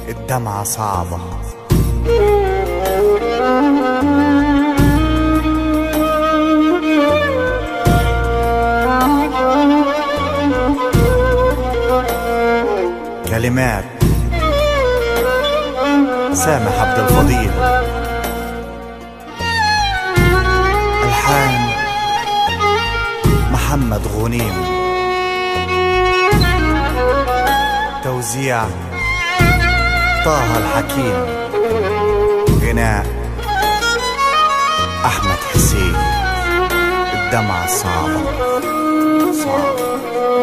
الدمعة صعبة. كلمات سامح عبد الفضيل، ألحان محمد غنيم، توزيع طه الحكيم، غناء أحمد حسين. الدمعة صعبة صعبة.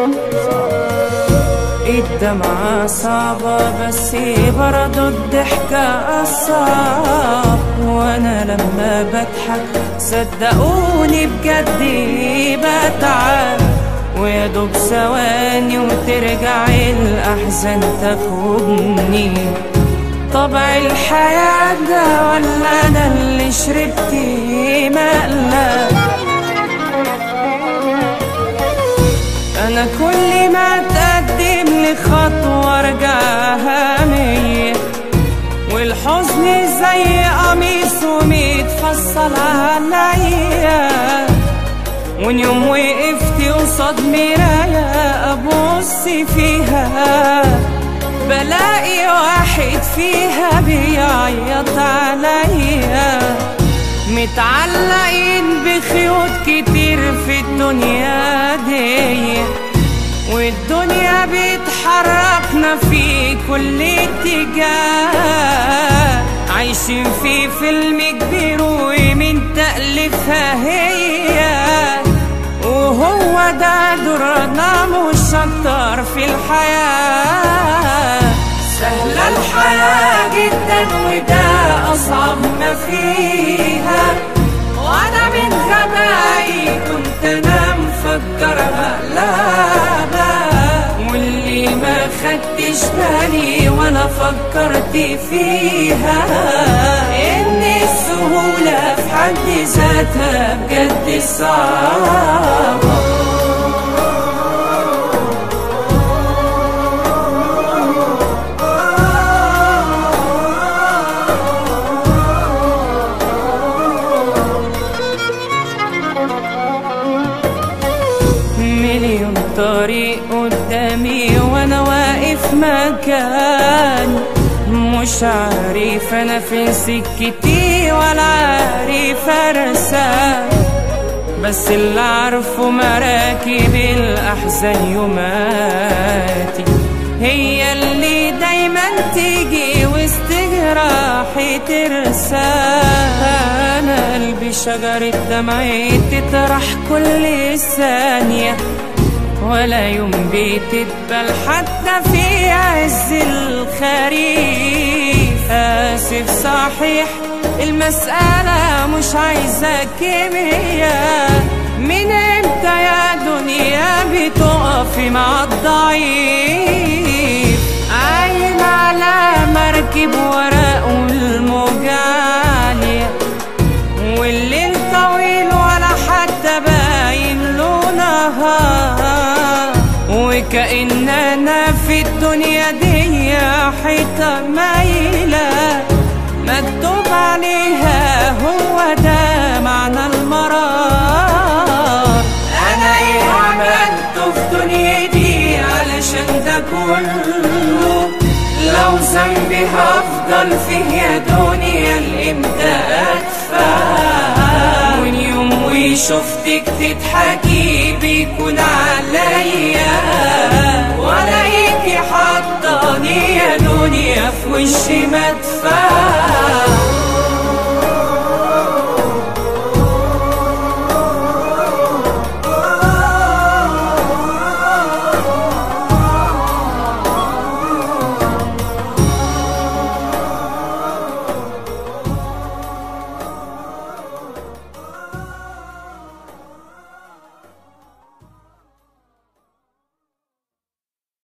الدمعة صعبة بس برضو الضحكة أصعب، وأنا لما بضحك صدقوني بجد بتعب، ويا دوب ثواني وترجع الأحزان تاخدني. طبع الحياة ده ولا أنا اللي شربت مقلب؟ أنا كل ما أتقدم لخطوة أرجعها 100، والحزن زي قميص ومتفصل عليا. وإن يوم وقفت قصاد مراية أبص فيها بلاقي واحد فيها بيعيط عليا. متعلقين بخيوط كتير في الدنيا دي، والدنيا بتحركنا في كل اتجاه. عايشين في فيلم كبير ومن تأليفها هي، وهو ده دورنا مش أكتر في الحياة. سهلة الحياة جدا وده أصعب ما فيها، وأنا من غبائي كنت أنا مفكر مقلبة، واللي ما خدتش بالي وأنا فكرت فيها إن السهولة في حد ذاتها بجد صعبة. مليون طريق قدامي وانا واقف مكاني، مش عارف انا فين سكتي ولا عارف ارسم، بس اللي عارفه مراكب الاحزان يوماتي هي اللي دايما تيجي وسط جراحي ترسى. انا قلبي شجرة دمعي تطرح كل ثانية، ولا يوم بتدبل حتى في عز الخريف. آسف صحيح المسألة مش عايزة كيمياء، من امتى يا دنيا بتقفي مع الضعيف؟ عايم على مركب ورق والموج عالية، والليل طويل ولا حتى باين له نهار، وكأننا في الدنيا دي حيطة مايلة مكتوب عليها هو ده معنى المرار. أنا إيه عملته في دنيتي علشان ده كله؟ لو ذنبي هفضل فيه يا دنيا لإمتى أدفع؟ وإن يوم وشفتك تضحكي بيكون عليا، وألاقيكي حطاني يا دنيا في وشي مدفع.